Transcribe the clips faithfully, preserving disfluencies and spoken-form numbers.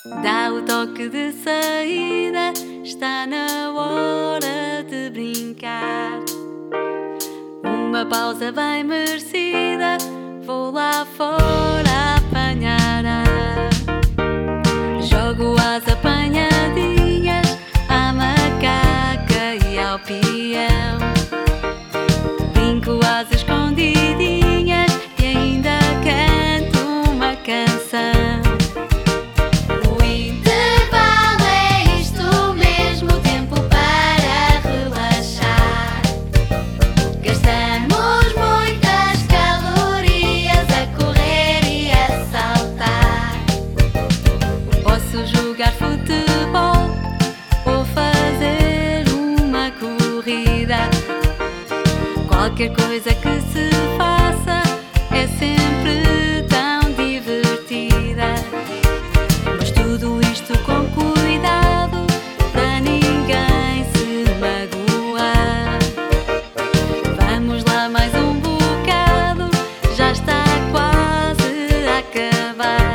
Dá o toque de saída, está na hora de brincar. Uma pausa bem merecida, vou lá fora apanhar ar. Jogo as apanhadinhas à macaca e ao peão. Brinco às escondidinhas e ainda canto uma canção. Jogar futebol ou fazer uma corrida. Qualquer coisa que se faça é sempre tão divertida. Mas tudo isto com cuidado para ninguém se magoar. Vamos lá mais um bocado, já está quase a acabar.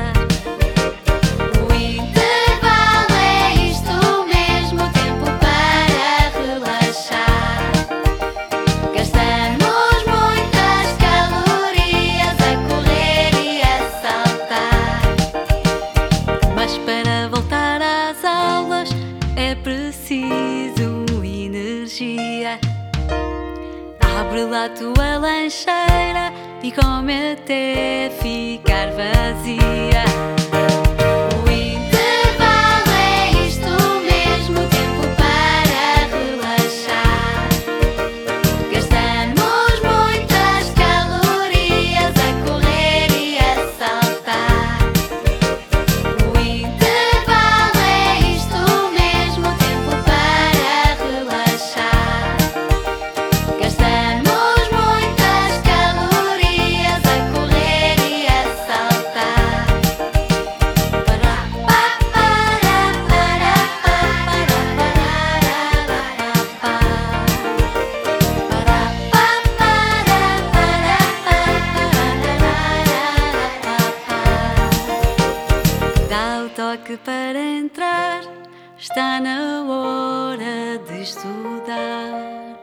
É preciso energia. Abre lá a tua lancheira e come até ficar vazia. O intervalo é isto mesmo, tempo para relaxar. Gastamos muitas calorias a correr e a saltar. O intervalo é isto mesmo, tempo para relaxar. Gastamos muitas calorias a correr e a saltar. Para pa para para para para para Dá o toque para entrar, está na hora de estudar.